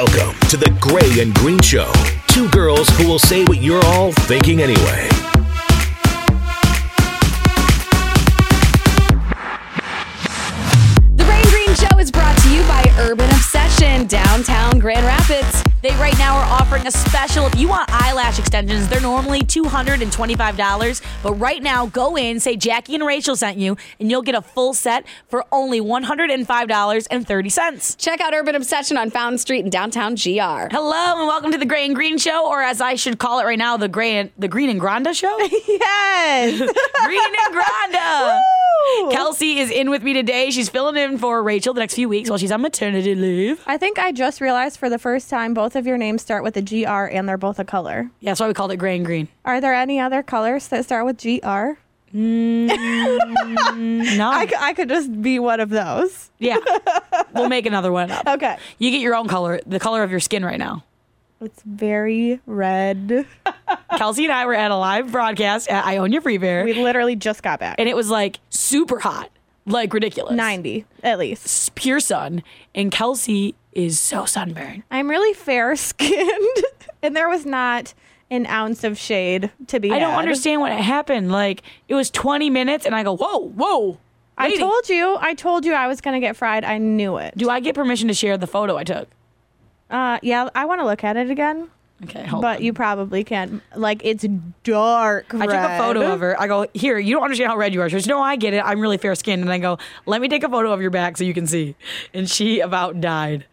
Welcome to the Gray and Green Show. Two girls who will say what you're all thinking anyway. The Gray and Green Show is brought to you by Urban Obsession, downtown Grand Rapids. They right now are offering a special. If you want eyelash extensions, they're normally $225. But right now, go in, say Jackie and Rachel sent you, and you'll get a full set for only $105.30. Check out Urban Obsession on Fountain Street in downtown GR. Hello, and welcome to the Gray and Green Show, or as I should call it right now, the Green and Granda Show? Yes. Green and Granda. Kelsey is in with me today. She's filling in for Rachel the next few weeks while she's on maternity leave. I think I just realized for the first time both of your names start with a GR and they're both a color. Yeah, that's why we called it Gray and Green. Are there any other colors that start with GR? No. I could just be one of those. Yeah. We'll make another one up. Okay. You get your own color, the color of your skin right now. It's very red. Kelsey and I were at a live broadcast at Ionia Free Fair. We literally just got back. And it was like super hot. Like ridiculous. 90 at least. It's pure sun. And Kelsey is so sunburned. I'm really fair skinned. And there was not an ounce of shade to be I don't had. understand what happened. Like it was 20 minutes and I go, whoa. I told you I was going to get fried. I knew it. Do I get permission to share the photo I took? Yeah, I want to look at it again. Okay, hold But on. you probably can't. Like, it's dark red. I took a photo of her. I go, here, you don't understand how red you are. She goes, no, I get it. I'm really fair skinned. And I go, let me take a photo of your back so you can see. And she about died.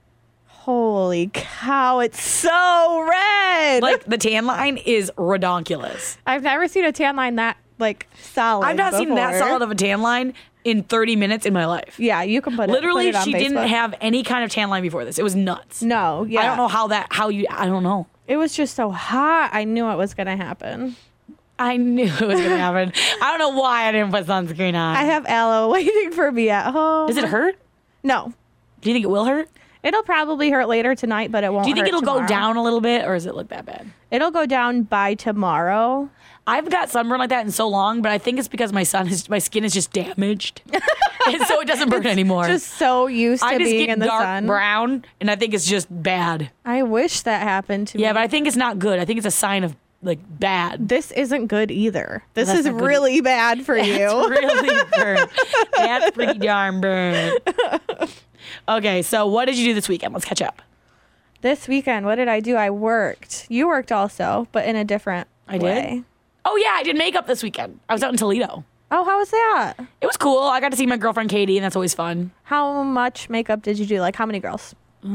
Holy cow, it's so red. Like the tan line is redonkulous. I've never seen a tan line that, like, solid I've not seen that before. solid of a tan line in 30 minutes in my life. Yeah, you can put Literally, it on she Facebook. didn't have any kind of tan line before this. It was nuts. No, yeah. I don't know I don't know. It was just so hot. I knew it was going to happen. I knew it was going to happen. I don't know why I didn't put sunscreen on. I have aloe waiting for me at home. Does it hurt? No. Do you think it will hurt? It'll probably hurt later tonight, but it won't Do you think hurt it'll tomorrow. go down a little bit, or does it look that bad? It'll go down by tomorrow. I've got sunburn like that in so long, but I think it's because my skin is just damaged, and so it doesn't burn anymore. Just so used to I just being get in the dark sun. brown, and I think it's just bad. I wish that happened to me. Yeah, but I think it's not good. I think it's a sign of like bad. This isn't good either. This That's is not good. really bad for you. That's really burnt. That's pretty darn burnt. Okay, so what did you do this weekend? Let's catch up. This weekend, what did I do? I worked. You worked also, but in a different I way. did? Oh, yeah, I did makeup this weekend. I was out in Toledo. Oh, how was that? It was cool. I got to see my girlfriend Katie, and that's always fun. How much makeup did you do? Like, how many girls?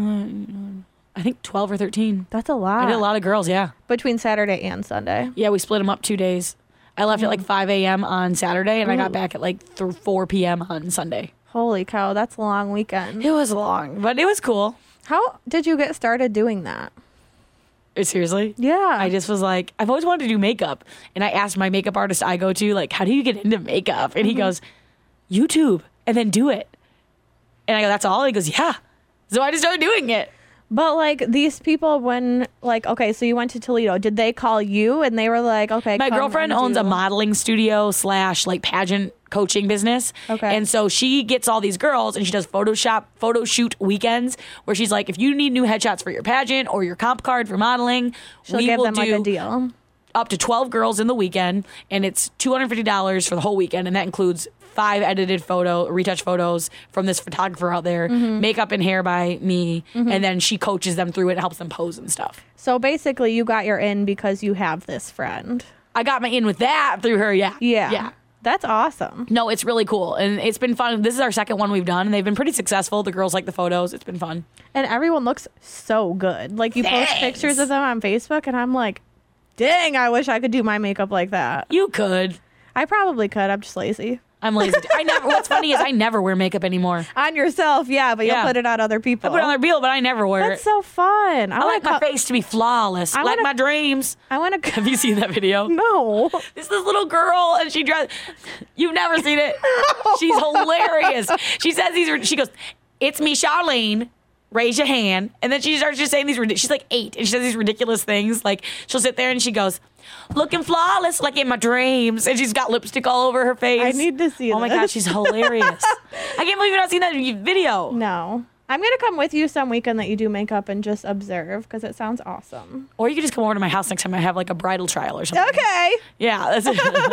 I think 12 or 13. That's a lot. I did a lot of girls, yeah. Between Saturday and Sunday. Yeah, we split them up 2 days. I left at like 5 a.m. on Saturday, and I got back at like 4 p.m. on Sunday. Holy cow, that's a long weekend. It was long, but it was cool. How did you get started doing that? Seriously? Yeah. I just was like, I've always wanted to do makeup. And I asked my makeup artist I go to, like, how do you get into makeup? And he goes, YouTube, and then do it. And I go, that's all? And he goes, yeah. So I just started doing it. But, like, these people, when, like, okay, so you went to Toledo. Did they call you and they were like, okay, My come girlfriend and owns do- a modeling studio / like pageant coaching business. Okay. And so she gets all these girls and she does photo shoot weekends where she's like, if you need new headshots for your pageant or your comp card for modeling, She'll we give will them, do like, a deal. up to 12 girls in the weekend, and it's $250 for the whole weekend, and that includes 5 edited retouch photos from this photographer out there, makeup and hair by me, and then she coaches them through it and helps them pose and stuff. So, basically, you got your in because you have this friend. I got my in with that through her, yeah. Yeah. Yeah. That's awesome. No, it's really cool, and it's been fun. This is our second one we've done, and they've been pretty successful. The girls like the photos. It's been fun. And everyone looks so good. Like, you Thanks. post pictures of them on Facebook, and I'm like, dang, I wish I could do my makeup like that. You could. I probably could. I'm just lazy. I'm lazy. What's funny is I never wear makeup anymore. On yourself, yeah, but Yeah. you'll put it on other people. I put it on their reel, but I never wear That's it. so fun. I like my face to be flawless, like wanna- my dreams. I want to. Have you seen that video? No. This little girl, and she dressed. You've never seen it. She's hilarious. She says she goes, "It's me, Charlene. Raise your hand." And then she starts just saying she's like 8, and she says these ridiculous things. Like, she'll sit there and she goes, "Looking flawless like in my dreams." And she's got lipstick all over her face. I need to see Oh my this. God, she's hilarious. I can't believe you've not seen that video. No. I'm going to come with you some weekend that you do makeup and just observe because it sounds awesome. Or you could just come over to my house next time I have like a bridal trial or something. Okay. Yeah, that's it. Okay. Here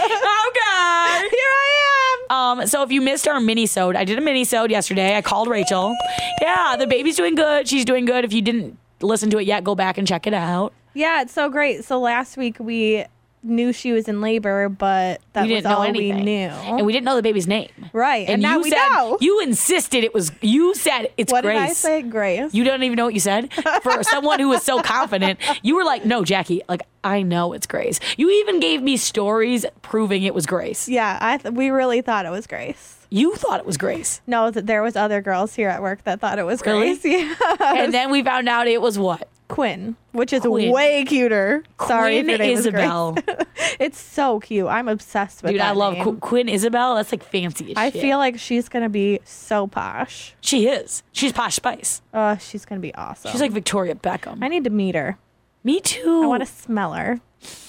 I am. So if you missed our mini-sode, I did a mini-sode yesterday. I called Rachel. Yeah, the baby's doing good. She's doing good. If you didn't listen to it yet, go back and check it out. Yeah, it's so great. So last week we knew she was in labor, but that We was didn't know all anything. we knew. And we didn't know the baby's name. Right, and now you we said, know. You insisted it was, you said it's What Grace. did I say? Grace. You don't even know what you said? For someone who was so confident, you were like, no, Jackie, like, I know it's Grace. You even gave me stories proving it was Grace. Yeah, we really thought it was Grace. You thought it was Grace. No, that there was other girls here at work that thought it was Really? Grace. Yeah. And then we found out it was what? Quinn, which is Quinn. way cuter. Sorry if Quinn your name Isabel. was Grace. It's so cute. I'm obsessed with Dude, that I love name. Quinn Isabel. That's like fancy as I shit. feel like she's going to be so posh. She is. She's Posh Spice. She's going to be awesome. She's like Victoria Beckham. I need to meet her. Me too. I want to smell her.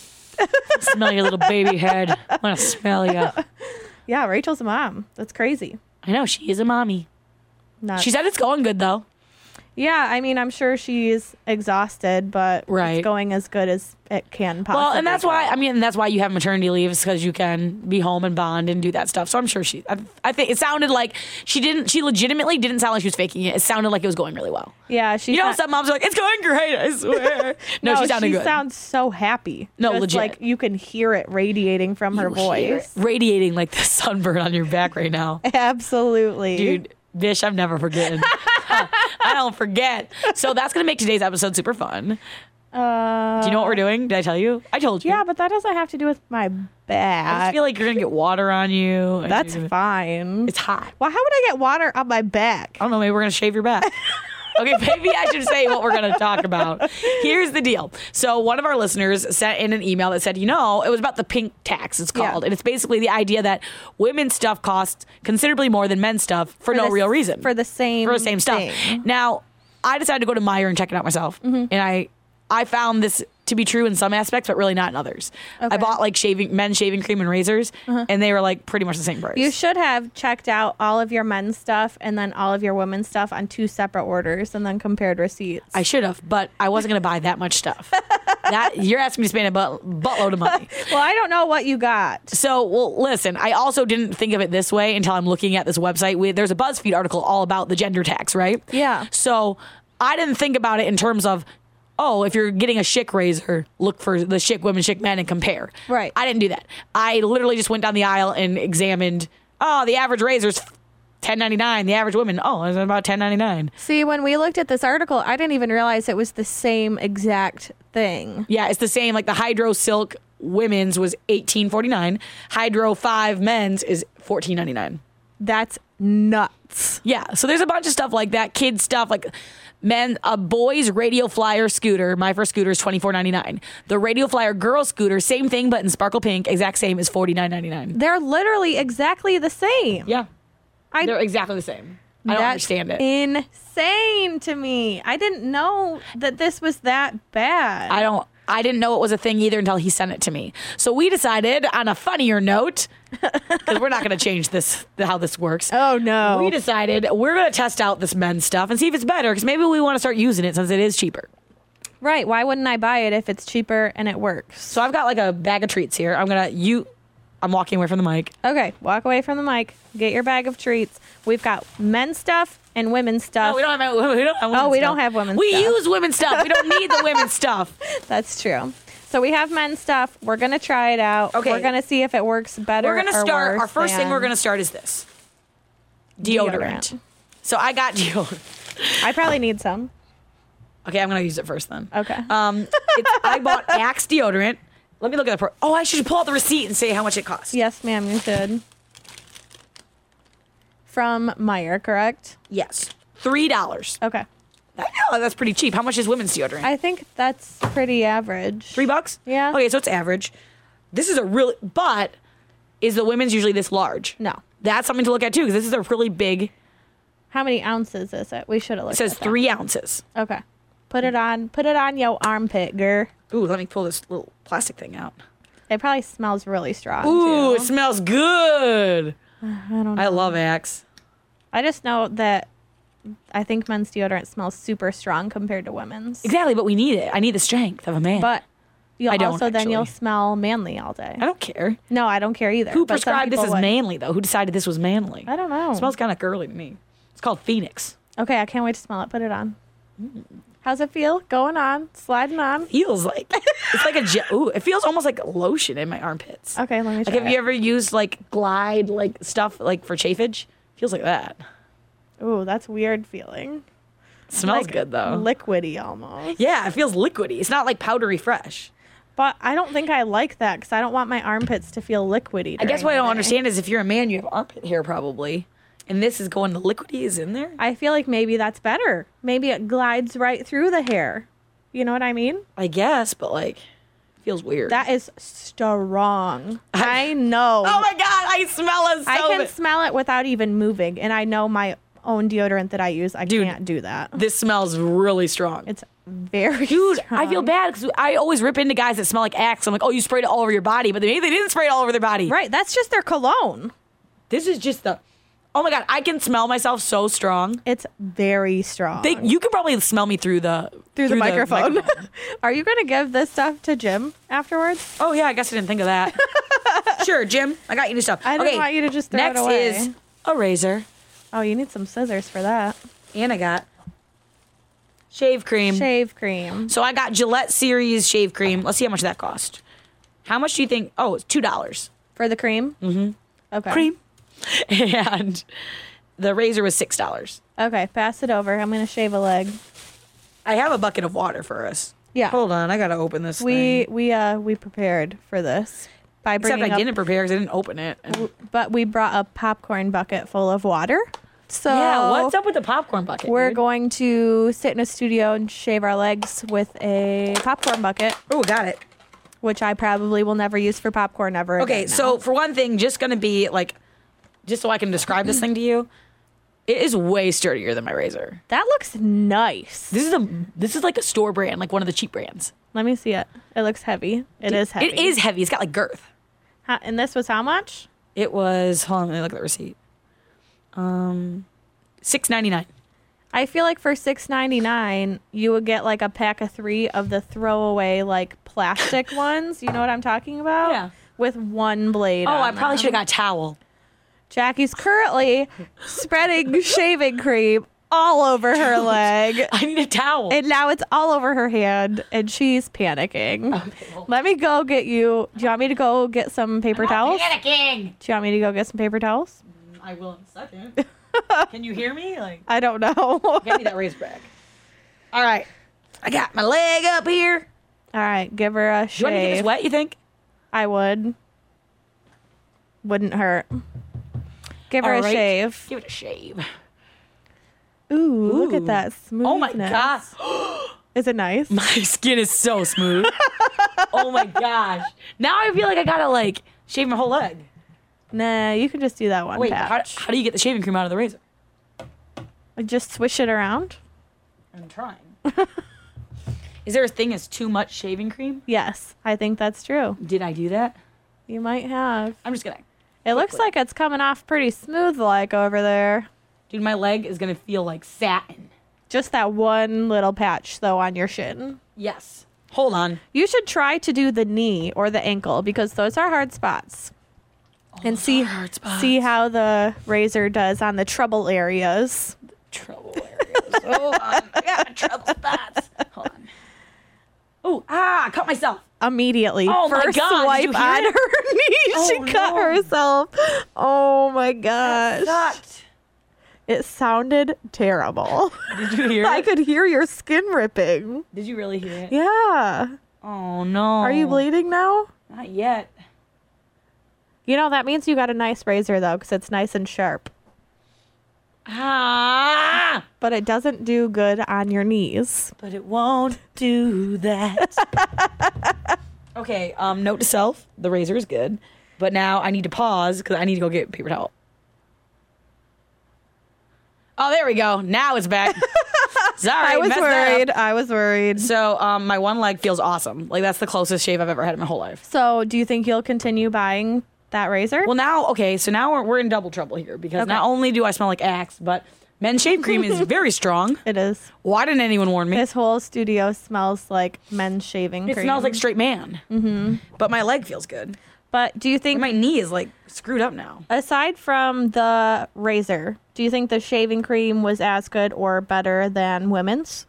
smell your little baby head. I want to smell you. Yeah, Rachel's a mom. That's crazy. I know, she is a mommy. Not She said it's going good though. Yeah, I mean, I'm sure she's exhausted, but Right. it's going as good as it can possibly. Well, and that's why, go. I mean, that's why you have maternity leaves, because you can be home and bond and do that stuff. So I'm sure I think it sounded like she legitimately didn't sound like she was faking it. It sounded like it was going really well. Yeah, she's You know, not- some moms are like, it's going great, I swear. No, she sounded good. sounds so happy. No, Just legit. like you can hear it radiating from her You hear it voice. radiating like the sunburn on your back right now. Absolutely. Dude, Bish, I'm never forgetting. I don't forget. So that's going to make today's episode super fun. Do you know what we're doing? Did I tell you? I told you. Yeah, but that doesn't have to do with my I just back. feel like you're going to get water on you. That's fine. It's hot. Well, how would I get water on my back? I don't know. Maybe we're going to shave your back. Okay, maybe I should say what we're going to talk about. Here's the deal. So one of our listeners sent in an email that said, it was about the pink tax, it's called. Yeah. And it's basically the idea that women's stuff costs considerably more than men's stuff for no real reason. For the same stuff. thing. Now, I decided to go to Meijer and check it out myself. Mm-hmm. And I found this to be true in some aspects, but really not in others. Okay. I bought like men's shaving cream and razors, and they were like pretty much the same price. You should have checked out all of your men's stuff and then all of your women's stuff on 2 separate orders and then compared receipts. I should have, but I wasn't going to buy that much stuff. You're asking me to spend a buttload of money. Well, I don't know what you got. So, listen, I also didn't think of it this way until I'm looking at this website. There's a BuzzFeed article all about the gender tax, right? Yeah. So I didn't think about it in terms of, if you're getting a chic razor, look for the chic women, chic men, and compare. Right. I didn't do that. I literally just went down the aisle and examined, the average razor's $10.99. The average woman, it's about $10.99. See, when we looked at this article, I didn't even realize it was the same exact thing. Yeah, it's the same. Like the Hydro Silk women's was $18.49. Hydro 5 men's is $14.99. That's nuts. Yeah, so there's a bunch of stuff like that, kid stuff, like a boy's Radio Flyer scooter, my first scooter, is $24.99. The Radio Flyer girl scooter, same thing, but in sparkle pink, exact same, is $49.99. They're literally exactly the same. Yeah, they're exactly the same. I don't That's understand it. insane to me. I didn't know that this was that bad. I didn't know it was a thing either until he sent it to me. So we decided, on a funnier note, because we're not going to change how this works. Oh, no. We decided we're going to test out this men's stuff and see if it's better, because maybe we want to start using it since it is cheaper. Right. Why wouldn't I buy it if it's cheaper and it works? So I've got like a bag of treats here. I'm walking away from the mic. Okay. Walk away from the mic. Get your bag of treats. We've got men's stuff and women's stuff. No, we don't have women's stuff. We don't have women's we stuff. use women's stuff. We don't need the women's stuff. That's true. So we have men's stuff. We're going to try it out. Okay. We're going to see if it works better. We're going to start. Worse Our first thing than we're going to start is this deodorant. So I got deodorant. I probably need some. Okay, I'm going to use it first then. Okay. I bought Axe deodorant. Let me look at the I should pull out the receipt and say how much it costs. Yes, ma'am, you should. From Meijer, correct? Yes. $3. Okay. That's pretty cheap. How much is women's deodorant? I think that's pretty average. $3? Yeah. Okay, so it's average. This is but is the women's usually this large? No. That's something to look at too, because this is a really big. How many ounces is it? We should have It looked says at that. 3 ounces. Okay. Put it on your armpit, girl. Ooh, let me pull this little plastic thing out. It probably smells really strong, Ooh, it too. smells good. I don't know. I love Axe. I just know that I think men's deodorant smells super strong compared to women's. Exactly, but we need it. I need the strength of a man. But you'll I don't, also then you'll actually. smell manly all day. I don't care. No, I don't care either. Who but some prescribed this people as would. manly, though? Who decided this was manly? I don't know. It smells kind of girly to me. It's called Phoenix. Okay, I can't wait to smell it. Put it on. How's it feel? Going on, sliding on. Feels like it's like it feels almost like lotion in my armpits. Okay, let me try. Like, have you ever used like Glide like stuff like for chafage? Feels like that. Ooh, that's weird feeling. Smells Like good though. Liquidy almost. Yeah, it feels liquidy. It's not like powdery fresh. But I don't think I like that because I don't want my armpits to feel liquidy. I guess during what I the don't day. understand is if you're a man, you have armpit hair probably, and this is going to liquidy is in there. I feel like maybe that's better. Maybe it glides right through the hair. You know what I mean? I guess, but like, it feels weird. That is strong. I know. Oh my god, I smell it so I can bad. smell it without even moving, and I know my own deodorant that I use. I Dude. can't do that. This smells really strong. It's very Dude, strong. I feel bad because I always rip into guys that smell like Axe. I'm like, oh, you sprayed it all over your body, but they didn't spray it all over their body. Right, that's just their cologne. This is just the. Oh my god, I can smell myself so strong. It's very strong. You can probably smell me through the microphone. Are you going to give this stuff to Jim afterwards? Oh yeah, I guess I didn't think of that. Sure, Jim, I got you new stuff. I didn't want you to just throw it next away. is a razor, Oh, you need some scissors for that. and I got shave cream. Shave cream. So I got Gillette Series shave cream. Let's see how much that cost. How much do you think? Oh, it's $2. For the cream? Mm-hmm. Okay. Cream. And the razor was $6. Okay, pass it over. I'm going to shave a leg. I have a bucket of water for us. Yeah. Hold on, I gotta open this We thing. we prepared for this by Except bringing I up, didn't prepare because I didn't open it. but we brought a popcorn bucket full of water. So Yeah, what's up with the popcorn bucket? We're dude? going to sit in a studio and shave our legs with a popcorn bucket, Oh, got it. which I probably will never use for popcorn ever Okay, again so now. for one thing, just gonna be like, just so I can describe this thing to you, it is way sturdier than my razor. That looks nice. This is like a store brand, like one of the cheap brands. Let me see it. It looks heavy. It is heavy. It is heavy. It's got like girth. And this was how much? It was. Hold on, let me look at the receipt. $6.99. I feel like for $6.99, you would get like a pack of 3 of the throwaway like plastic ones. You know what I'm talking about? Yeah. With one blade. Oh, on I probably them. should have got a towel. Jackie's currently spreading shaving cream all over her leg. I need a towel. And now it's all over her hand, and she's panicking. Let me go get you. Do you want me to go get some paper towels? Panicking. Do you want me to go get some paper towels? I will in a second. Can you hear me? Like, I don't know. get me that razor back. All right, I got my leg up here. All right, give her a Do you want to get this shave. wet? You think? I would. Wouldn't hurt. Give her All a right. shave. Give it a shave. Ooh, look Ooh. at that smoothness. Oh my god, Is it nice? my skin is so smooth. Oh my gosh. Now I feel like I gotta like shave my whole leg. Nah, you can just do that one Wait, how patch. do you get the shaving cream out of the razor? Just swish it around. I'm trying. Is there a thing as too much shaving cream? Yes, I think that's true. Did I do that? You might have. I'm just gonna. It looks like it's coming off pretty smooth like over there. Dude, my leg is gonna feel like satin. Just that one little patch though on your shin. Yes. Hold on. You should try to do the knee or the ankle because those are hard spots. And see hard spots. see how the razor does on the trouble areas. Trouble areas. Hold on. I got my trouble spots. Hold on. Oh, I cut myself. Immediately. Oh my First God, swipe did you hear on it? her knee. Oh, She cut no. herself. Oh my gosh. Sucked. It sounded terrible. Did you hear I it? could hear your skin ripping. Did you really hear it? Yeah. Oh no. Are you bleeding now? Not yet. You know, that means you got a nice razor though, because it's nice and sharp. Ah! But it doesn't do good on your knees. But it won't do that. Okay, note to self, the razor is good. But now I need to pause because I need to go get paper towel. Oh, there we go. Now it's back. Sorry, I was messed worried. up. I was worried. So my one leg feels awesome. Like that's the closest shave I've ever had in my whole life. So, do you think you'll continue buying that razor? Well, now, okay, so now we're in double trouble here because Okay. not only do I smell like Axe, but Men's shave cream is very strong. It is. Why didn't anyone warn me? This whole studio smells like men's shaving It cream. smells like straight man. Mm-hmm. But my leg feels good. But do you And think, my knee is like screwed up now. aside from the razor, do you think the shaving cream was as good or better than women's?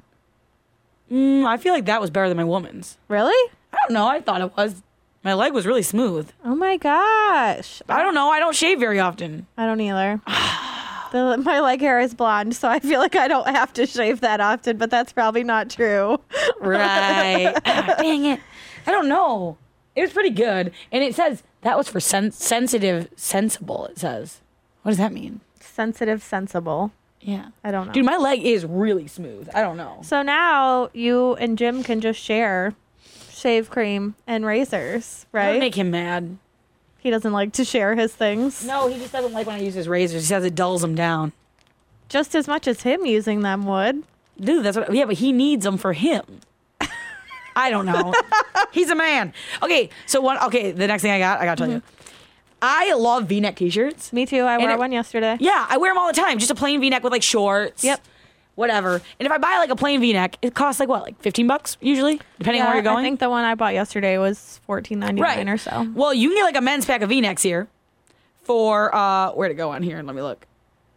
I feel like that was better than my woman's. Really? I don't know. I thought it was. My leg was really smooth. Oh my gosh. I don't know. I don't shave very often. I don't either. My leg hair is blonde, so I feel like I don't have to shave that often, but that's probably not true. Right. Dang it. I don't know. It was pretty good. And it says that was for sensitive, sensible, it says. What does that mean? Sensitive, sensible. Yeah. I don't know. Dude, my leg is really smooth. I don't know. So now you and Jim can just share shave cream and razors, That would right? make him mad. He doesn't like to share his things. No, he just doesn't like when I use his razors. He says it dulls him down. Just as much as him using them would. Dude, that's what. Yeah, but he needs them for him. I don't know. He's a man. Okay, so the next thing I gotta tell you. I love V-neck t-shirts. Me too. I And wore it- one yesterday. Yeah, I wear them all the time. Just a plain V-neck with like shorts. Yep. Whatever. And if I buy like a plain V-neck, it costs like what, like $15 usually, depending on where you're going. I think the one I bought yesterday was $14.99 or so. Well, you can get like a men's pack of V-necks here for where'd it go on here? Let me look.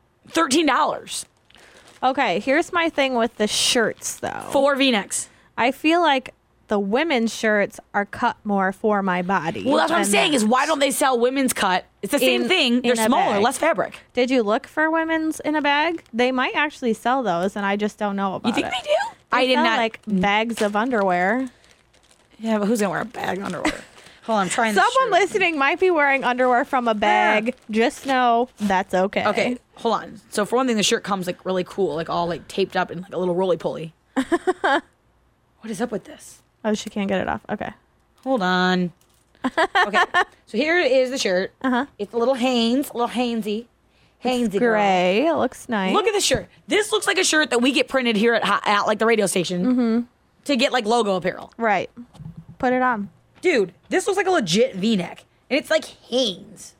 $13. Okay, here's my thing with the shirts though. 4 V-necks. I feel like the women's shirts are cut more for my body. Well, that's what I'm than saying men's. is why don't they sell women's cut? It's the same In- thing. They're in a smaller, bag. less fabric. Did you look for women's in a bag? They might actually sell those, and I just don't know about You think it. they do? I did sell, not. like bags of underwear. Yeah, but who's gonna wear a bag of underwear? Hold on, I'm trying. Someone this shirt. listening might be wearing underwear from a bag. Just know that's okay. Okay, hold on. So for one thing, the shirt comes like really cool, like all like taped up in like a little roly poly. What is up with this? Oh, she can't get it off. Okay. Hold on. Okay, so here is the shirt. It's a little Hanes, a little Hainesy girl. Gray. It looks nice. Look at this shirt. This looks like a shirt that we get printed here at like the radio station to get like logo apparel. Right. Put it on. Dude, this looks like a legit V-neck, and it's like Hanes.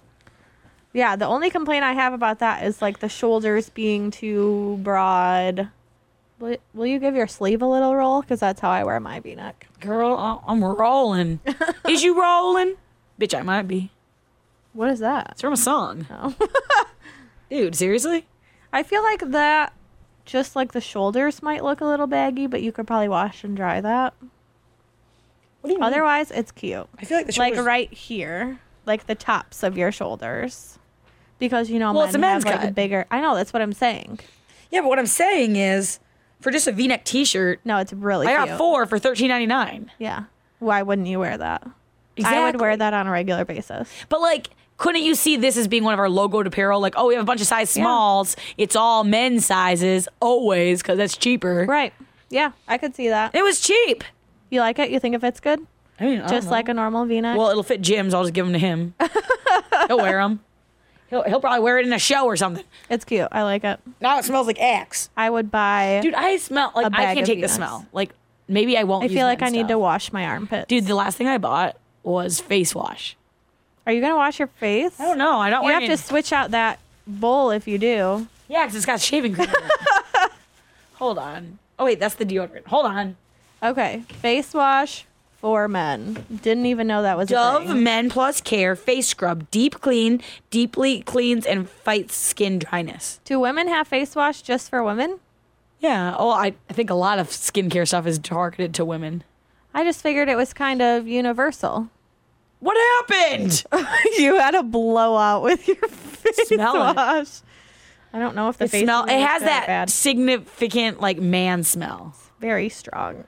Yeah, the only complaint I have about that is like the shoulders being too broad. Will you give your sleeve a little roll? Because that's how I wear my V-neck. Girl, I'm rolling. Is you rolling? Bitch, I might be. What is that? It's from a song. Oh. Dude, seriously? I feel like that, just like the shoulders might look a little baggy, but you could probably wash and dry that. What do you mean? Otherwise, it's cute. I feel like the Like shoulders... right here, like the tops of your shoulders. Because, you know, Well, men it's a men's have like a cut. bigger... I know, that's what I'm saying. Yeah, but what I'm saying is, for just a V-neck T-shirt, No, it's really I cute. got 4 for $13.99. Yeah. Why wouldn't you wear that? Exactly. I would wear that on a regular basis. But like, couldn't you see this as being one of our logoed apparel? Like, oh, we have a bunch of size smalls. It's all men's sizes, always, because that's cheaper. Right. Yeah, I could see that. It was cheap. You like it? You think it fits good? I mean, I Just don't like know. a normal V-neck? Well, it'll fit Jim's. I'll just give them to him. He'll wear them. He'll probably wear it in a show or something. It's cute. I like it. Now it smells like Axe. I would buy... Dude, I smell like A I bag can't of take the V-necks. smell. Like maybe I won't. I use feel like I men's need to stuff. wash my armpits. Dude, the last thing I bought was face wash. Are you going to wash your face? I don't know. I don't. You wear have to switch out that bowl if you do. Yeah, because it's got shaving cream. In it. Hold on. Oh wait, that's the deodorant. Hold on. Okay. Face wash for men. Didn't even know that was a Dove thing. Men Plus Care Face Scrub. Deep clean, deeply cleans and fights skin dryness. Do women have face wash just for women? Yeah. Oh, I think a lot of skincare stuff is targeted to women. I just figured it was kind of universal. What happened? You had a blowout with your face Smell it. wash. I don't know if the It face smell. even It looks has that bad. significant like man smell. Very strong.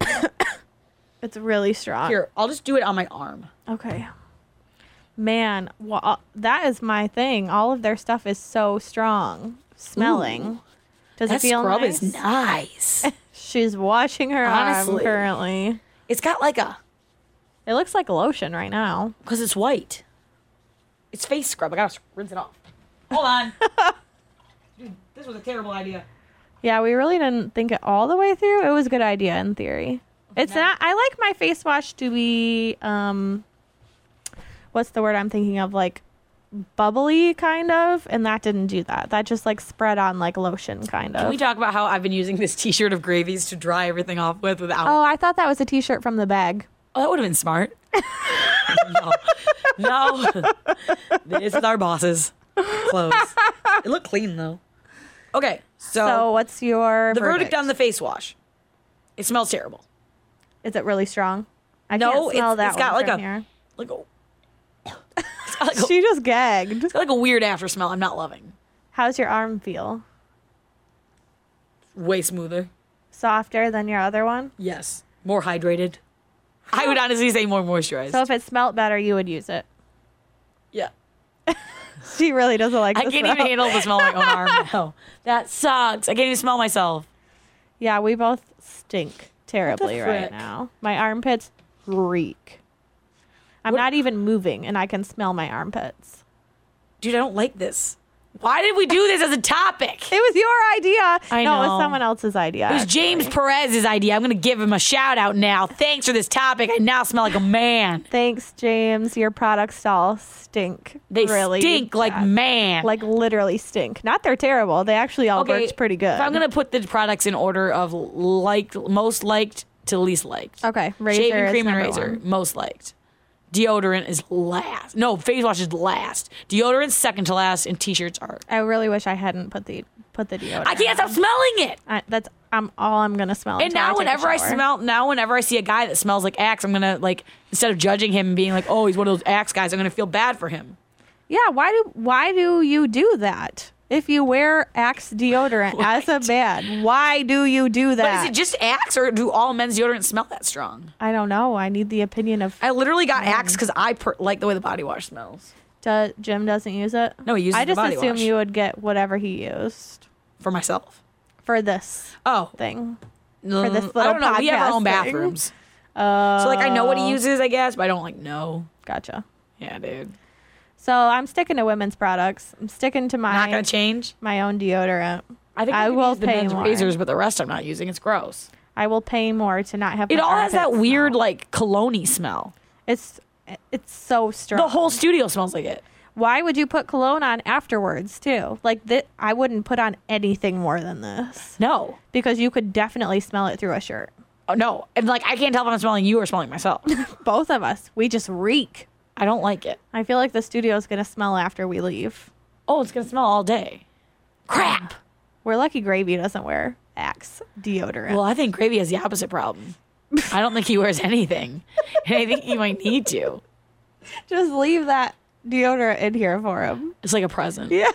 It's really strong. Here, I'll just do it on my arm. Okay. Man, that is my thing. All of their stuff is so strong smelling. Does That it feel scrub nice? is nice. She's washing her arm Honestly. currently. It's got like a It looks like lotion right now. because it's white. It's face scrub. I gotta rinse it off. Hold on. Dude, this was a terrible idea. Yeah, we really didn't think it all the way through. It was a good idea in theory. It's now- not. I like my face wash to be what's the word I'm thinking of? Like bubbly kind of, and that didn't do that. That just like spread on like lotion kind Can of. we talk about how I've been using this T-shirt of Gravies to dry everything off with without? Oh, I thought that was a t-shirt from the bag. Oh, that would have been smart. No. This is our boss's clothes. It looked clean though. Okay, So what's your the verdict on the face wash? It smells terrible. Is it really strong? I No, can't smell that it's got one like from a here. like a. It's got like a, She just gagged. it's got like a weird after smell. I'm not loving. How's your arm feel? Way smoother. Softer than your other one? Yes, more hydrated. I would honestly say more moisturized. So if it smelled better, you would use it. Yeah. She really doesn't like I the can't smell. even handle the smell of my own arm now. That sucks. I can't even smell myself. Yeah, we both stink terribly right frick? now. My armpits reek. I'm What- not even moving, and I can smell my armpits. Dude, I don't like this. Why did we do this as a topic? It was your idea. I No, it know. was someone else's idea. It was James Perez's idea. I'm going to give him a shout out now. Thanks for this topic. I now smell like a man. Thanks, James. Your products all stink. They really stink like bad. man. Like literally stink. Not they're terrible. They actually all worked pretty good. If I'm going to put the products in order of most liked to least liked. Okay, razor Shaving is cream and number razor, one. most liked. Deodorant is last. No, face wash is last. Deodorant's second to last, and t-shirts are. I really wish I hadn't put the deodorant. I can't stop smelling it. That's all I'm gonna smell. And until now take a whenever I shower. whenever I see a guy that smells like Axe, I'm gonna like, instead of judging him and being like, oh, he's one of those Axe guys, I'm gonna feel bad for him. Yeah, why do you do that? If you wear Axe deodorant as a man, why do you do But that? is it just Axe, or do all men's deodorants smell that strong? I don't know. I need the opinion of. I literally got Axe because I like the way the body wash smells. Jim doesn't use it. No, he uses I the just body assume wash. you would get whatever he used For myself. for this Oh, thing. for this I little don't know. We have our own podcast thing. bathrooms, so like I know what he uses, I guess, but I don't like know. Gotcha. Yeah, dude. So I'm sticking to women's products. I'm sticking to Not gonna my change. my own deodorant. I think I could will use the pay men's more. razors, but the rest I'm not using. It's gross. I will pay more to not have. It my all has that armpits weird smell. like cologne-y smell. It's so strong. The whole studio smells like it. Why would you put cologne on afterwards too? Like I wouldn't put on anything more than this No. because you could definitely smell it through a shirt. Oh, no. And like I can't tell if I'm smelling you or smelling myself. Both of us, we just reek. I don't like it. I feel like the studio is gonna smell after we leave. Oh, it's gonna smell all day. Crap. We're lucky Gravy doesn't wear Axe deodorant. Well, I think Gravy has the opposite problem. I don't think he wears anything. And I think he might need to. Just leave that deodorant in here for him. It's like a present. Yeah.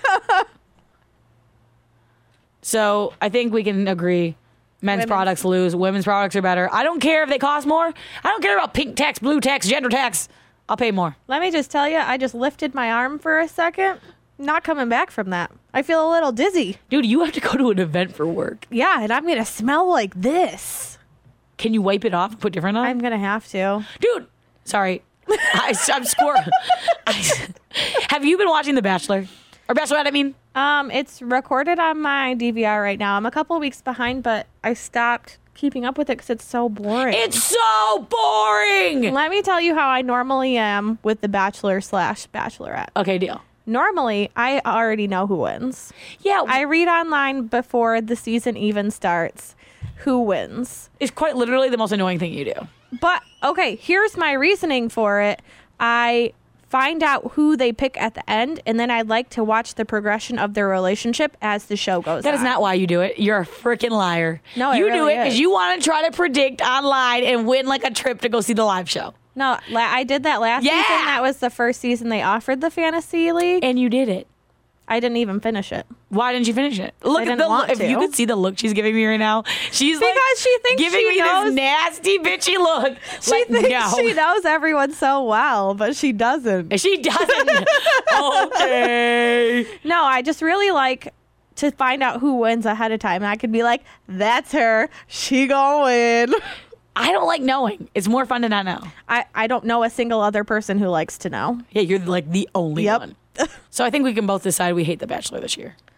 So I think we can agree men's products lose, women's products are better. I don't care if they cost more. I don't care about pink tax, blue tax, gender tax. I'll pay more. Let me just tell you, I just lifted my arm for a second. Not coming back from that. I feel a little dizzy. Dude, you have to go to an event for work. Yeah, and I'm gonna smell like this. Can you wipe it off and put different on? I'm gonna have to. Dude, sorry. I'm scoring. Have you been watching The Bachelor? Or Bachelorette, I mean? It's recorded on my DVR right now. I'm a couple weeks behind, but I stopped keeping up with it because it's so boring. It's so boring. Let me tell you how I normally am with The Bachelor/Bachelorette. Okay, deal. Normally, I already know who wins. Yeah, I read online before the season even starts who wins. it's quite literally the most annoying thing you do. But, okay, here's my reasoning for it. I find out who they pick at the end, and then I like to watch the progression of their relationship as the show goes That on. is not why you do it. You're a freaking liar. No, it you do really it because is. you want to try to predict online and win like a trip to go see the live show. No, I did that last Yeah. season. That was the first season they offered the Fantasy League. And you did it. I didn't even finish it. Why didn't you finish it? Look at didn't the want if to. you could see the look she's giving me right now. She's like Because she thinks giving she me knows- this nasty bitchy look. She like, thinks no. she knows everyone so well, but she doesn't. She doesn't. Okay. No, I just really like to find out who wins ahead of time. And I could be like, that's her. She gonna win. I don't like knowing. It's more fun to not know. I don't know a single other person who likes to know. Yeah, you're like the only Yep. one. So I think we can both decide we hate The Bachelor this year.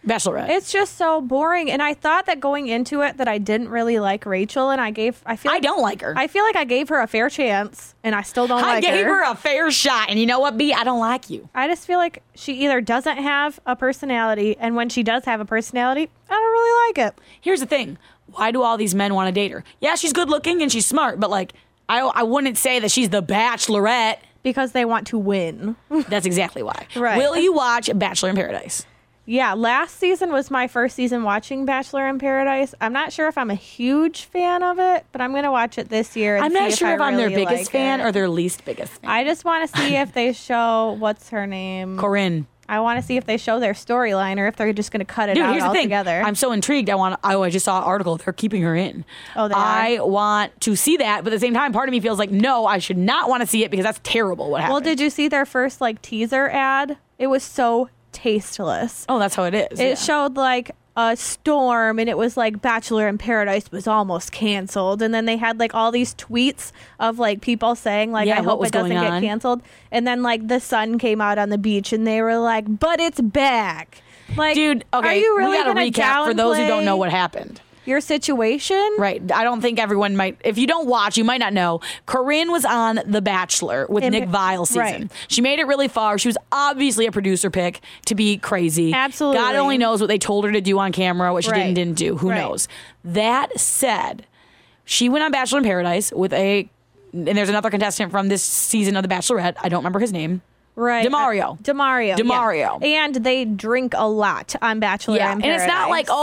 Bachelorette. It's just so boring. And I thought that going into it that I didn't really like Rachel, and I don't like her. I feel like I gave her a fair chance, and I still don't like her. I gave her a fair shot, and you know what, B? I don't like you. I just feel like she either doesn't have a personality, and when she does have a personality, I don't really like it. Here's the thing. Why do all these men want to date her? Yeah, she's good looking and she's smart, but like, I wouldn't say that she's the Bachelorette. Because they want to win. That's exactly why. Right. Will you watch Bachelor in Paradise? Yeah, last season was my first season watching Bachelor in Paradise. I'm not sure if I'm a huge fan of it, but I'm going to watch it this year. And I'm not sure if I'm their really biggest like fan it. or their least biggest fan. I just want to see if they show, what's her name? Corinne. I want to see if they show their storyline or if they're just going to cut it Dude, out here's the thing. altogether. I'm so intrigued. I just saw an article. They're keeping her in. Oh, they are? I want to see that, but at the same time, part of me feels like, no, I should not want to see it because that's terrible what happened. Well, did you see their first like teaser ad? It was so tasteless. Oh, that's how it is. It showed like a storm, and it was like Bachelor in Paradise was almost canceled, and then they had like all these tweets of like people saying like, Yeah, I what hope was it doesn't going get on? canceled, and then like the sun came out on the beach and they were like, but it's back. Like, Dude, okay, are you really we got to gonna recap for those who don't know downplay what happened. your situation? Right. I don't think everyone might. If you don't watch, you might not know. Corinne was on The Bachelor with In- Nick Vile's season. right. She made it really far. She was obviously a producer pick to be crazy. Absolutely. God only knows what they told her to do on camera, what she did and Right. didn't do. Who Right. knows? That said, she went on Bachelor in Paradise with and there's another contestant from this season of The Bachelorette. I don't remember his name. Right. DeMario. DeMario. DeMario. Yeah. And they drink a lot on Bachelor in And Paradise. it's not like,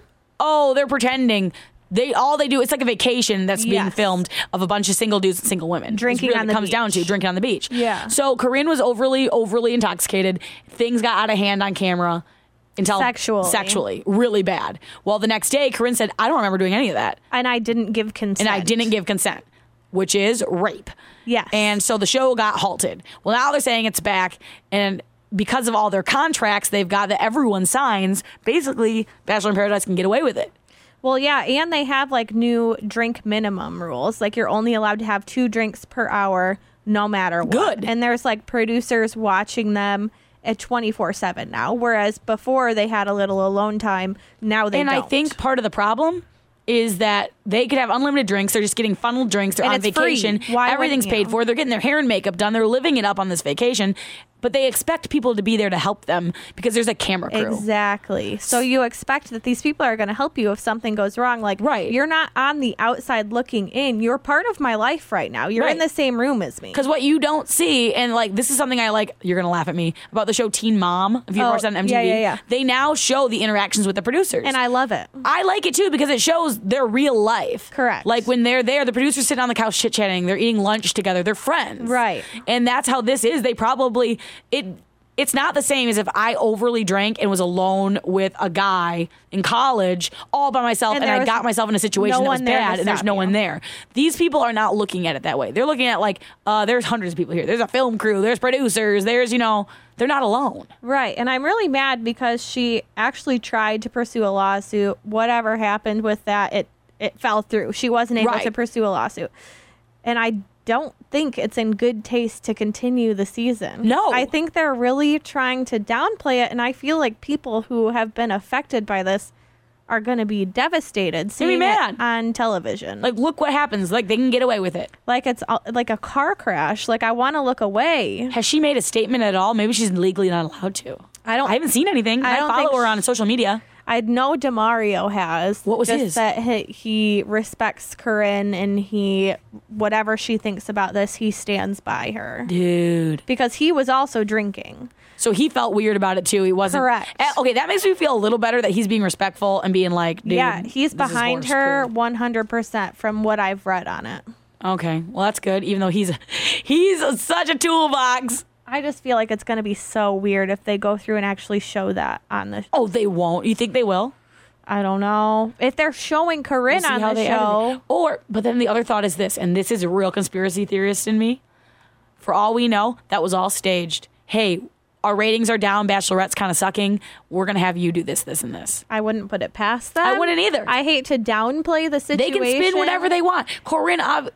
oh, they're pretending. All they do, it's like a vacation that's being Yes. filmed of a bunch of single dudes and single women. Drinking It's really on the comes down to beach. drinking on the beach. Yeah. So Corinne was overly intoxicated. Things got out of hand on camera. Until sexually, really bad. Well, the next day, Corinne said, I don't remember doing any of that. And I didn't give consent. And I didn't give consent, which is rape. Yes. And so the show got halted. Well, now they're saying it's back. And because of all their contracts they've got that everyone signs, basically, Bachelor in Paradise can get away with it. Well, yeah, and they have like new drink minimum rules. Like you're only allowed to have 2 drinks per hour, no matter what. Good. And there's like producers watching them at 24/7 now, whereas before they had a little alone time. Now they And don't. I think part of the problem is that they could have unlimited drinks. They're just getting funneled drinks. They're And on it's free. vacation. Why Everything's wouldn't you? paid for. They're getting their hair and makeup done. They're living it up on this vacation. But they expect people to be there to help them because there's a camera crew. Exactly. So you expect that these people are going to help you if something goes wrong. Like, Right. You're not on the outside looking in. You're part of my life right now. You're in Right. the same room as me. Because what you don't see, and like this is something I like, you're gonna laugh at me about the show Teen Mom. If you Oh, watched that on MTV, yeah. they now show the interactions with the producers, And I love it. I like it too because it shows their real life. Correct. Like when they're there, the producers sit on the couch chit chatting. They're eating lunch together. They're friends, Right. And that's how this is. They probably It's not the same as if I overly drank and was alone with a guy in college all by myself and there I was got myself in a situation no that was one there to bad and there's stop no you. one there. These people are not looking at it that way. They're looking at like, there's hundreds of people here. There's a film crew. There's producers. There's, they're not alone. Right. And I'm really mad because she actually tried to pursue a lawsuit. Whatever happened with that, it fell through. She wasn't able Right. to pursue a lawsuit. And I don't think it's in good taste to continue the season. No. I think they're really trying to downplay it. And I feel like people who have been affected by this are going to be devastated seeing mad. it on television. Like, look what happens. Like, they can get away with it. Like it's like a car crash. Like I want to look away. Has she made a statement at all? Maybe she's legally not allowed to. I haven't seen anything. I don't follow think her on social media. I know DeMario has. What was just his? That he respects Corinne and whatever she thinks about this, he stands by her. Dude. Because he was also drinking. So he felt weird about it too. He wasn't. Correct. Okay, that makes me feel a little better that he's being respectful and being like, dude. Yeah, he's this is behind horse her poo. 100% from what I've read on it. Okay, well, that's good, even though he's such a toolbox. I just feel like it's going to be so weird if they go through and actually show that on the Oh, they won't. You think they will? I don't know. If they're showing Corinne See on how the they edit show. it. But then the other thought is this, and this is a real conspiracy theorist in me. For all we know, that was all staged. Hey, our ratings are down. Bachelorette's kind of sucking. We're going to have you do this, this, and this. I wouldn't put it past them. I wouldn't either. I hate to downplay the They situation. can spin whatever they want. Corinne,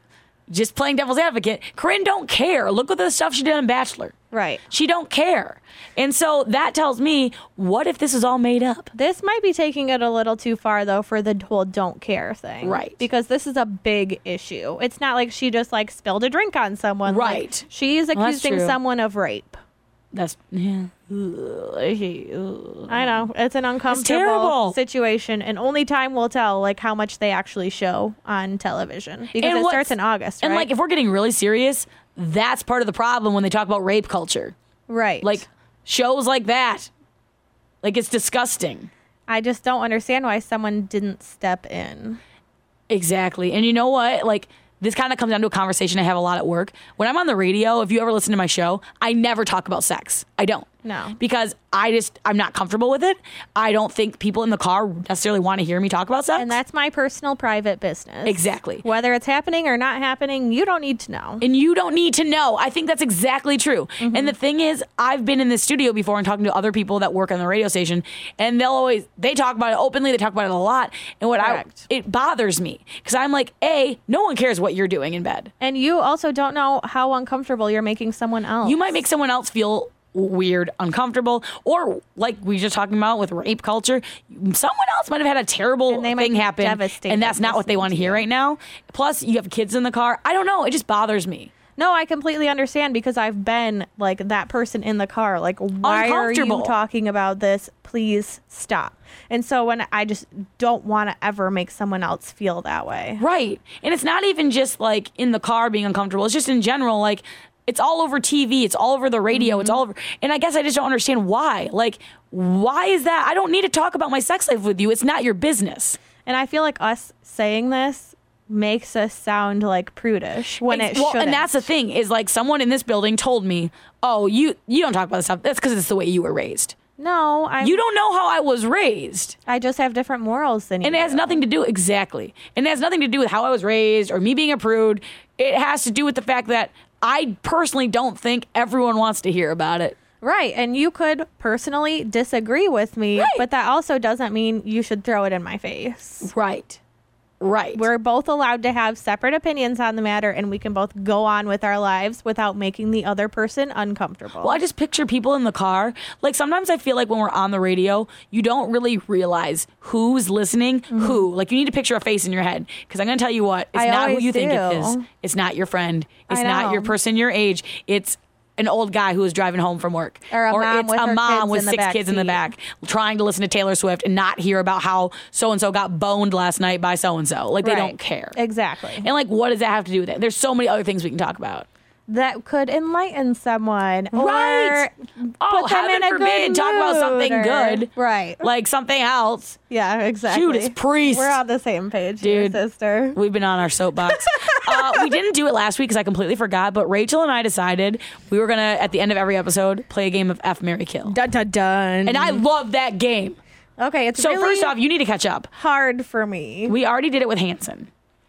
just playing devil's advocate, Corinne don't care. Look at the stuff she did on Bachelor. Right. She don't care. And so that tells me, what if this is all made up? This might be taking it a little too far, though, for the whole don't care thing. Right. Because this is a big issue. It's not like she just, like, spilled a drink on someone. Right. Like, she's Well, that's accusing true. someone of rape. That's, yeah. I know. It's an terrible. uncomfortable situation, and only time will tell, like, how much they actually show on television. Because And it what's- starts in August, right? And like, if we're getting really serious, that's part of the problem when they talk about rape culture. right. Like, shows like that. Like, it's disgusting. I just don't understand why someone didn't step in. Exactly. And you know what? Like, this kind of comes down to a conversation I have a lot at work. When I'm on the radio, if you ever listen to my show, I never talk about sex. I don't. No. Because I'm not comfortable with it. I don't think people in the car necessarily want to hear me talk about sex. And that's my personal private business. Exactly. Whether it's happening or not happening, you don't need to know. And you don't need to know. I think that's exactly true. Mm-hmm. And the thing is, I've been in this studio before and talking to other people that work on the radio station, and they talk about it openly. They talk about it a lot. And Correct. it bothers me because I'm like, no one cares what you're doing in bed. And you also don't know how uncomfortable you're making someone else. You might make someone else feel weird, uncomfortable, or like we were just talking about with rape culture, someone else might have had a terrible And they might thing be happen, devastated and that's not what they listening want to to hear you. right now. Plus, you have kids in the car. I don't know. It just bothers me. No, I completely understand because I've been like that person in the car. Like, why are you Uncomfortable. talking about this? Please stop. And so when I just don't want to ever make someone else feel that way. Right. And it's not even just like in the car being uncomfortable. It's just in general, like it's all over TV. It's all over the radio. It's all over. And I guess I just don't understand why. Like, why is that? I don't need to talk about my sex life with you. It's not your business. And I feel like us saying this makes us sound like prudish when it shouldn't. And that's the thing is like someone in this building told me, oh, you don't talk about this stuff. That's because it's the way you were raised. No, You don't know how I was raised. I just have different morals than you. And it has do. nothing to do, exactly. And it has nothing to do with how I was raised or me being a prude. It has to do with the fact that I personally don't think everyone wants to hear about it. Right. And you could personally disagree with me, Right. but that also doesn't mean you should throw it in my face. Right. Right. We're both allowed to have separate opinions on the matter, and we can both go on with our lives without making the other person uncomfortable. Well, I just picture people in the car. Like sometimes I feel like when we're on the radio, you don't really realize who's listening, who. Like you need to picture a face in your head. Because I'm going to tell you what, it's I not who always you think it do. is. It's not your friend. It's I not know. your person your age. It's an old guy who is driving home from work. Or a mom it's with a her mom kids with in the 6 back kids in the seat. back trying to listen to Taylor Swift and not hear about how so-and-so got boned last night by so-and-so. Like they Right. don't care. Exactly. And like, what does that have to do with it? There's so many other things we can talk about. That could enlighten someone. Right. Or Oh, put them heaven in a forbid, good talk about something mood, or- good. Right. Like something else. Yeah, exactly. Judas Priest. We're on the same page, here, Dude. sister. We've been on our soapbox. We didn't do it last week because I completely forgot, but Rachel and I decided we were going to, at the end of every episode, play a game of F, Marry, Kill. Dun, dun, dun. And I love that game. Okay, it's So really first off, you need to catch up. hard for me. We already did it with Hanson.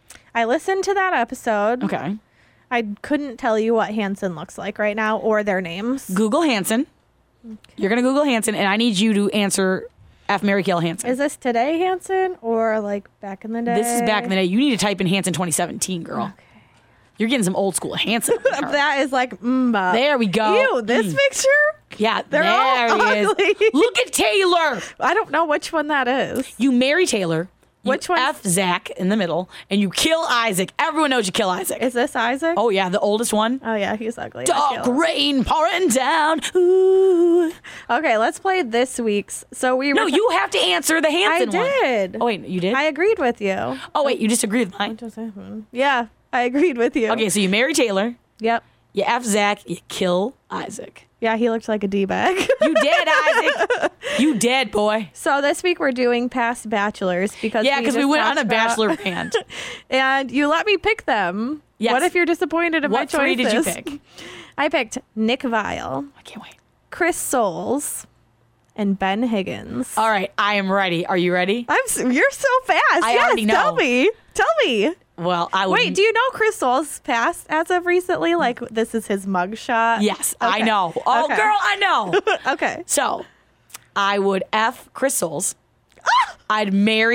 I listened to that episode. Okay. I couldn't tell you what Hanson looks like right now or their names. Google Hanson. You're going to Google Hanson, and I need you to answer F, Marry, Kill Hanson. Is this today Hanson or like back in the day? This is back in the day. You need to type in Hanson 2017, girl. You're getting some old school Hanson. on her. That is like There we go. Ew, this picture? Yeah, They're there all he ugly. is. Look at Taylor. I don't know which one that is. You marry Taylor. You Which one? F Zach in the middle, and you kill Isaac. Everyone knows you kill Isaac. Is this Isaac? Oh yeah, the oldest one. Oh, yeah, he's ugly. I Dark feel it. rain pouring down. Ooh. Okay, let's play this week's. So we No, were you have to answer the I Hanson one. did. Oh wait, you did? I agreed with you. Oh wait, you disagreed with mine. Just happened. Yeah, I agreed with you. Okay, so you marry Taylor. Yep. You F Zach. You kill Isaac. Yeah, he looks like a D-bag. You dead, Isaac. You dead, boy. So this week we're doing past bachelors because Yeah, because we just went on talked a about- bachelor band. and you let me pick them. Yes. What if you're disappointed in my What choices? three did you pick? I picked Nick Viall, I can't wait. Chris Soules, and Ben Higgins. All right, I am ready. Are you ready? You're so fast. I yes, already know. Tell me. Tell me. Well, I would. Wait, do you know Chris Soules passed as of recently? Like this is his mugshot? Yes, I Okay. know. Oh, Okay. girl, I know. Okay. So, I would F Chris Soules. I'd marry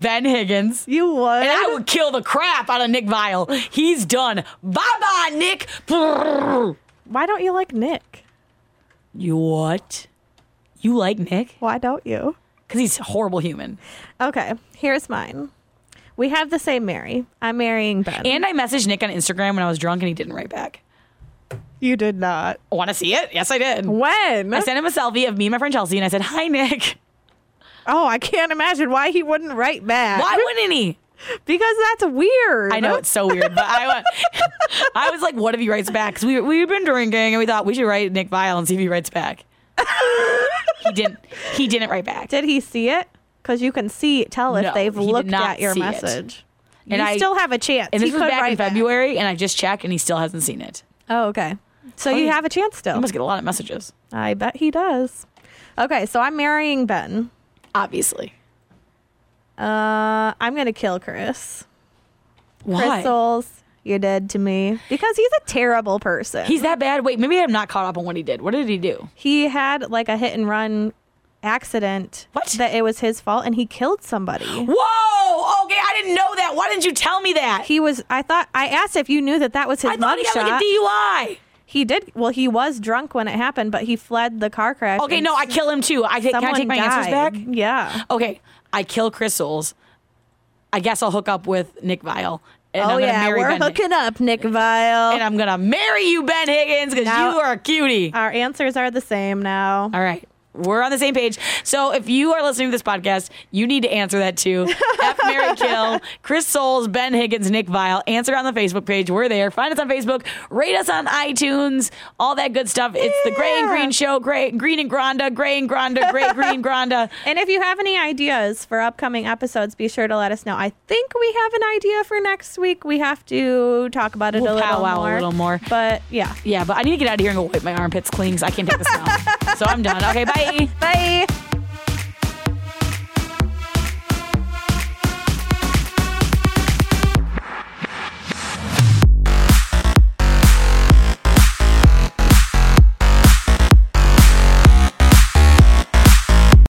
Ben Higgins. You would? And I would kill the crap out of Nick Viall. He's done. Bye-bye, Nick. Why don't you like Nick? You what? You like Nick? Why don't you? Because he's a horrible human. Okay, here's mine. We have the same Mary. I'm marrying Ben. And I messaged Nick on Instagram when I was drunk and he didn't write back. You did not. Want to see it? Yes, I did. When? I sent him a selfie of me and my friend Chelsea and I said, hi, Nick. Oh, I can't imagine why he wouldn't write back. Why wouldn't he? Because that's weird. I know it's so weird, but I was like, what if he writes back? Because we've been drinking and we thought we should write Nick Viall and see if he writes back. He didn't write back. Did he see it? Because you can tell if No, they've he did looked not at your see it. message. And you I still have a chance. And He this was could back in write February, and I just checked, and he still hasn't seen it. Oh, okay. So you have a chance He still. must get a lot of messages. I bet he does. Okay, so I'm marrying Ben. Obviously. I'm gonna kill Chris. Why? Chris Soules, you're dead to me. Because he's a terrible person. He's that bad? Wait, maybe I'm not caught up on what he did. What did he do? He had like a hit and run accident. What? That it was his fault and he killed somebody. Whoa! Okay, I didn't know that. Why didn't you tell me that? I asked if you knew that was his I thought he had like a DUI. He did. Well, he was drunk when it happened, but he fled the car crash. Okay, and no, I kill him too. Can I take my answers back? Yeah. Okay, I kill Chris Soules. I guess I'll hook up with Nick Viall. And I'm gonna marry we're Ben hooking up, Nick Viall. And I'm going to marry you, Ben Higgins, because Now- you are a cutie. Our answers are the same now. All right. We're on the same page. So if you are listening to this podcast, you need to answer that too. F, Mary, kill, Chris Soules, Ben Higgins, Nick Viall. Answer on the Facebook page. We're there. Find us on Facebook. Rate us on iTunes. All that good stuff. It's the Gray and Green Show. Green and Granda. Gray and Granda. Gray, Green, Granda. And if you have any ideas for upcoming episodes, be sure to let us know. I think we have an idea for next week. We have to talk about it We'll a powwow little more. But yeah. Yeah, but I need to get out of here and go wipe my armpits clean because I can't take this now. So I'm done. Okay, bye. Bye.